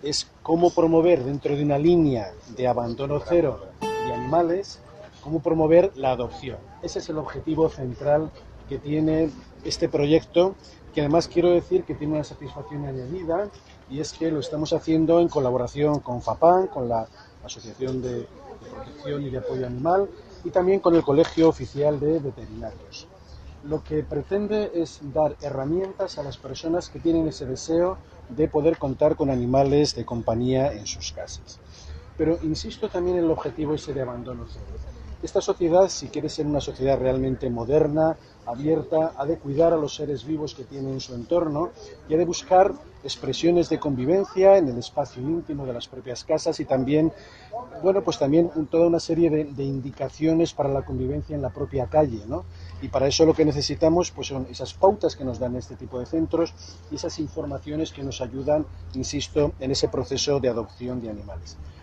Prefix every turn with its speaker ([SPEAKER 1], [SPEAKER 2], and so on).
[SPEAKER 1] es cómo promover dentro de una línea de abandono cero de animales, cómo promover la adopción. Ese es el objetivo central que tiene este proyecto, que además quiero decir que tiene una satisfacción añadida, y es que lo estamos haciendo en colaboración con FAPAN, con la Asociación de Protección y de Apoyo Animal, y también con el Colegio Oficial de Veterinarios. Lo que pretende es dar herramientas a las personas que tienen ese deseo de poder contar con animales de compañía en sus casas. Pero insisto también en el objetivo ese de abandono cero. Esta sociedad, si quiere ser una sociedad realmente moderna, abierta, ha de cuidar a los seres vivos que tiene en su entorno y ha de buscar expresiones de convivencia en el espacio íntimo de las propias casas y también, pues también toda una serie de indicaciones para la convivencia en la propia calle, ¿no? Y para eso lo que necesitamos pues son esas pautas que nos dan este tipo de centros y esas informaciones que nos ayudan, insisto, en ese proceso de adopción de animales.